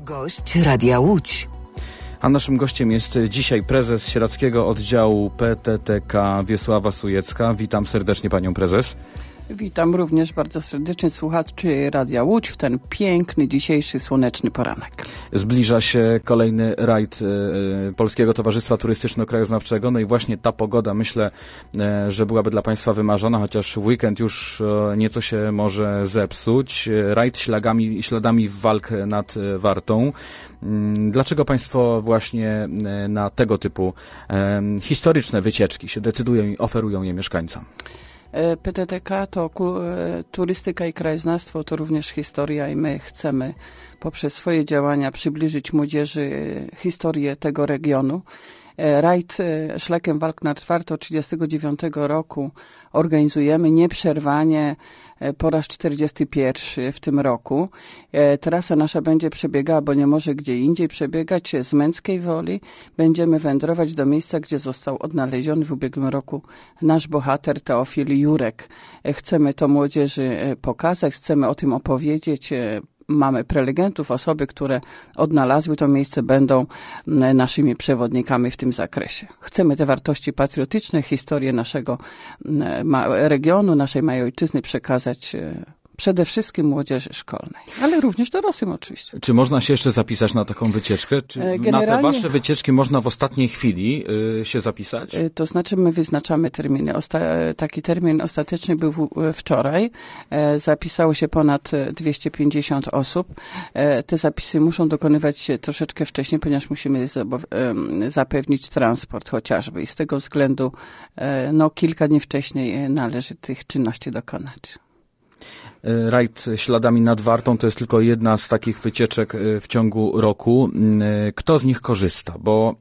Gość Radia Łódź. A naszym gościem jest dzisiaj prezes Sieradzkiego Oddziału PTTK Wiesława Sujecka. Witam serdecznie panią prezes. Witam również bardzo serdecznie słuchaczy Radia Łódź w ten piękny, dzisiejszy, słoneczny poranek. Zbliża się kolejny rajd Polskiego Towarzystwa Turystyczno-Krajoznawczego. No i właśnie ta pogoda, myślę, że byłaby dla państwa wymarzona, chociaż w weekend już nieco się może zepsuć. Rajd śladami walk nad Wartą. Dlaczego państwo właśnie na tego typu historyczne wycieczki się decydują i oferują je mieszkańcom? PTTK to turystyka i krajoznawstwo, to również historia i my chcemy poprzez swoje działania przybliżyć młodzieży historię tego regionu. Rajd Szlakiem Walk nad Wartą 1939 roku organizujemy nieprzerwanie po raz 41 w tym roku. Trasa nasza będzie przebiegała, bo nie może gdzie indziej przebiegać, z Męckiej Woli. Będziemy wędrować do miejsca, gdzie został odnaleziony w ubiegłym roku nasz bohater Teofil Jurek. Chcemy to młodzieży pokazać, chcemy o tym opowiedzieć. Mamy prelegentów, osoby, które odnalazły to miejsce, będą naszymi przewodnikami w tym zakresie. Chcemy te wartości patriotyczne, historię naszego regionu, naszej małej ojczyzny przekazać przede wszystkim młodzieży szkolnej, ale również dorosłym oczywiście. Czy można się jeszcze zapisać na taką wycieczkę? Czy na te wasze wycieczki można w ostatniej chwili się zapisać? To znaczy my wyznaczamy terminy. Taki termin ostateczny był wczoraj. Zapisało się ponad 250 osób. Te zapisy muszą dokonywać się troszeczkę wcześniej, ponieważ musimy zapewnić transport chociażby i z tego względu kilka dni wcześniej należy tych czynności dokonać. Rajd Śladami nad Wartą to jest tylko jedna z takich wycieczek w ciągu roku. Kto z nich korzysta? Bo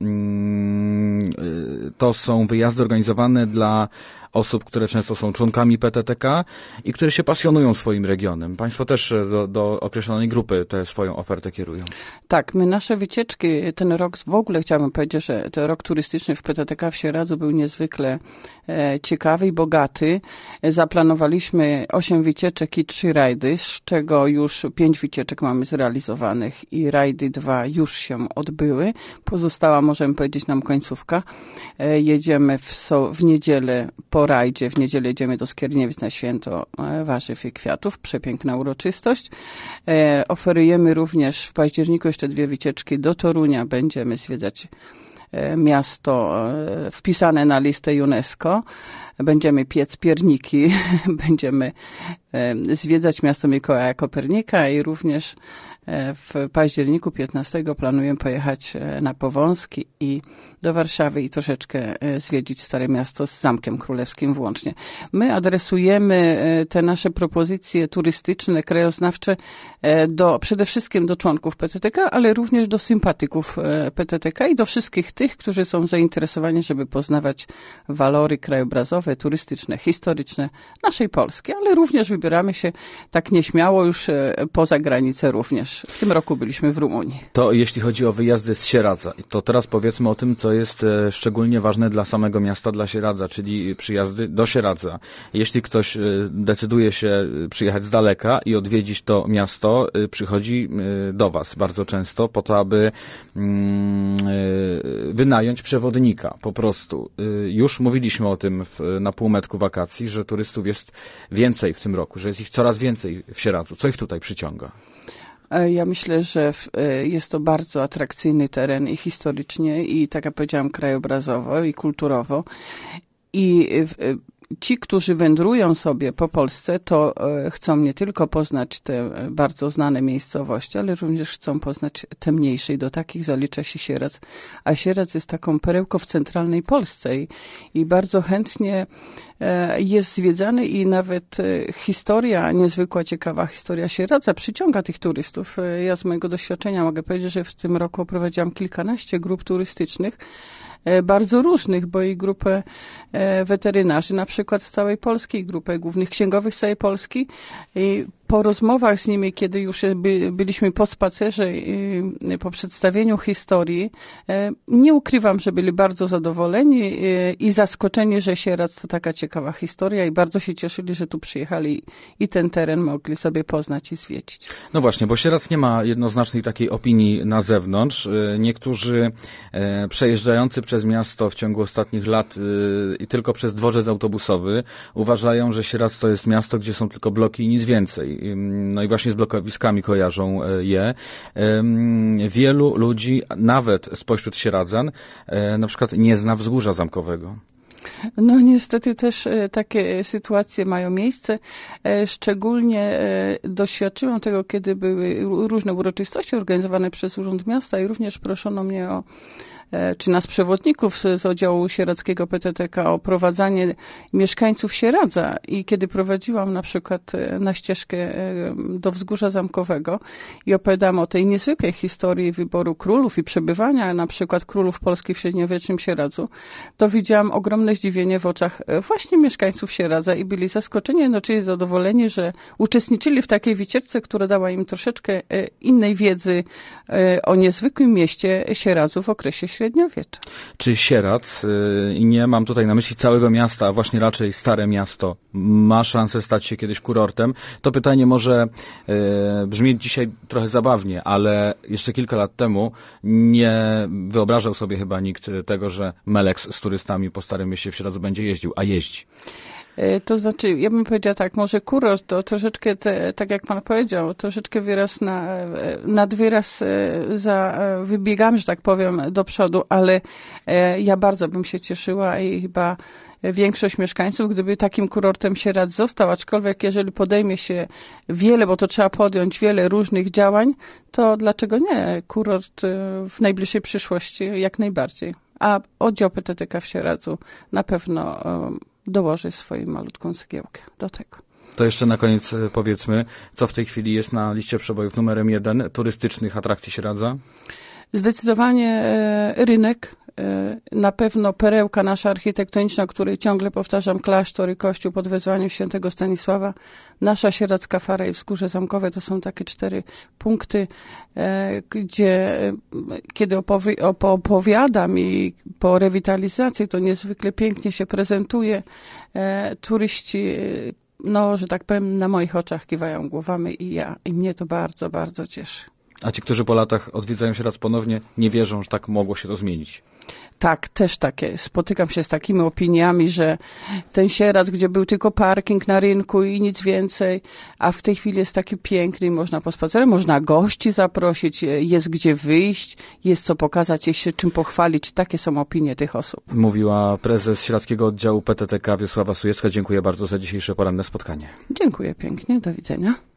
to są wyjazdy organizowane dla osób, które często są członkami PTTK i które się pasjonują swoim regionem. Państwo też do określonej grupy tę swoją ofertę kierują. Tak, my nasze wycieczki, ten rok w ogóle chciałabym powiedzieć, że ten rok turystyczny w PTTK w Sieradzu był niezwykle ciekawy i bogaty. Zaplanowaliśmy 8 wycieczek i 3 rajdy, z czego już 5 wycieczek mamy zrealizowanych i rajdy 2 już się odbyły. Pozostała, możemy powiedzieć, nam końcówka. Jedziemy w niedzielę po rajdzie. W niedzielę jedziemy do Skierniewic na święto warzyw i kwiatów. Przepiękna uroczystość. Oferujemy również w październiku jeszcze 2 wycieczki do Torunia. Będziemy zwiedzać miasto wpisane na listę UNESCO. Będziemy piec pierniki. Będziemy zwiedzać miasto Mikołaja Kopernika i również w październiku 15 planujemy pojechać na Powązki i do Warszawy i troszeczkę zwiedzić Stare Miasto z Zamkiem Królewskim włącznie. My adresujemy te nasze propozycje turystyczne, krajoznawcze przede wszystkim do członków PTTK, ale również do sympatyków PTTK i do wszystkich tych, którzy są zainteresowani, żeby poznawać walory krajobrazowe, turystyczne, historyczne naszej Polski, ale również wybieramy się tak nieśmiało już poza granicę również. W tym roku byliśmy w Rumunii. To jeśli chodzi o wyjazdy z Sieradza, to teraz powiedzmy o tym, co jest szczególnie ważne dla samego miasta, dla Sieradza, czyli przyjazdy do Sieradza. Jeśli ktoś decyduje się przyjechać z daleka i odwiedzić to miasto, przychodzi do was bardzo często po to, aby wynająć przewodnika po prostu. Już mówiliśmy o tym na półmetku wakacji, że turystów jest więcej w tym roku, że jest ich coraz więcej w Sieradzu. Co ich tutaj przyciąga? Ja myślę, że jest to bardzo atrakcyjny teren i historycznie, i tak jak powiedziałam, krajobrazowo i kulturowo. I ci, którzy wędrują sobie po Polsce, to chcą nie tylko poznać te bardzo znane miejscowości, ale również chcą poznać te mniejsze i do takich zalicza się Sieradz. A Sieradz jest taką perełką w centralnej Polsce i bardzo chętnie jest zwiedzany i nawet historia, niezwykła, ciekawa historia Sieradza przyciąga tych turystów. Ja z mojego doświadczenia mogę powiedzieć, że w tym roku prowadziłam kilkanaście grup turystycznych, bardzo różnych, bo i grupę weterynarzy, na przykład z całej Polski, grupę głównych księgowych z całej Polski. I po rozmowach z nimi, kiedy już byliśmy po spacerze, po przedstawieniu historii, nie ukrywam, że byli bardzo zadowoleni i zaskoczeni, że Sieradz to taka ciekawa historia i bardzo się cieszyli, że tu przyjechali i ten teren mogli sobie poznać i zwiedzić. No właśnie, bo Sieradz nie ma jednoznacznej takiej opinii na zewnątrz. Niektórzy przejeżdżający przez miasto w ciągu ostatnich lat i tylko przez dworzec autobusowy uważają, że Sieradz to jest miasto, gdzie są tylko bloki i nic więcej. No i właśnie z blokowiskami kojarzą je. Wielu ludzi, nawet spośród Sieradzan, na przykład nie zna Wzgórza Zamkowego. No niestety też takie sytuacje mają miejsce. Szczególnie doświadczyłam tego, kiedy były różne uroczystości organizowane przez Urząd Miasta i również proszono mnie czy nas przewodników z oddziału sieradzkiego PTTK o prowadzenie mieszkańców Sieradza. I kiedy prowadziłam na przykład na ścieżkę do Wzgórza Zamkowego i opowiadałam o tej niezwykłej historii wyboru królów i przebywania na przykład królów polskich w średniowiecznym Sieradzu, to widziałam ogromne zdziwienie w oczach właśnie mieszkańców Sieradza i byli zaskoczeni, jednocześnie zadowoleni, że uczestniczyli w takiej wycieczce, która dała im troszeczkę innej wiedzy o niezwykłym mieście Sieradzu w okresie średniowiecza. Czy Sieradz, i nie mam tutaj na myśli całego miasta, a właśnie raczej Stare Miasto, ma szansę stać się kiedyś kurortem? To pytanie może brzmieć dzisiaj trochę zabawnie, ale jeszcze kilka lat temu nie wyobrażał sobie chyba nikt tego, że Melex z turystami po Starym Mieście w Sieradzu będzie jeździł, a jeździ. To znaczy, ja bym powiedziała tak, może kurort to troszeczkę, tak jak pan powiedział, troszeczkę wyraz nad wyraz wybiegamy, że tak powiem, do przodu, ale ja bardzo bym się cieszyła i chyba większość mieszkańców, gdyby takim kurortem Sieradz został, aczkolwiek jeżeli podejmie się wiele, bo to trzeba podjąć wiele różnych działań, to dlaczego nie? Kurort w najbliższej przyszłości jak najbardziej. A oddział PTTK w Sieradzu na pewno dołoży swoją malutką cegiełkę do tego. To jeszcze na koniec powiedzmy, co w tej chwili jest na liście przebojów numerem 1 turystycznych atrakcji Sieradza? Zdecydowanie rynek, na pewno perełka nasza architektoniczna, o której ciągle powtarzam, klasztor i kościół pod wezwaniem świętego Stanisława, nasza Sieradzka Fara i Wzgórze Zamkowe, to są takie 4 punkty, gdzie kiedy opowiadam i po rewitalizacji to niezwykle pięknie się prezentuje, turyści, no, że tak powiem, na moich oczach kiwają głowami i mnie to bardzo, bardzo cieszy. A ci, którzy po latach odwiedzają Sieradz ponownie, nie wierzą, że tak mogło się to zmienić. Tak, też takie. Spotykam się z takimi opiniami, że ten Sieradz, gdzie był tylko parking na rynku i nic więcej, a w tej chwili jest taki piękny i można pospacerować, można gości zaprosić, jest gdzie wyjść, jest co pokazać, jest się czym pochwalić. Takie są opinie tych osób. Mówiła prezes Sieradzkiego Oddziału PTTK Wiesława Sujecka. Dziękuję bardzo za dzisiejsze poranne spotkanie. Dziękuję pięknie. Do widzenia.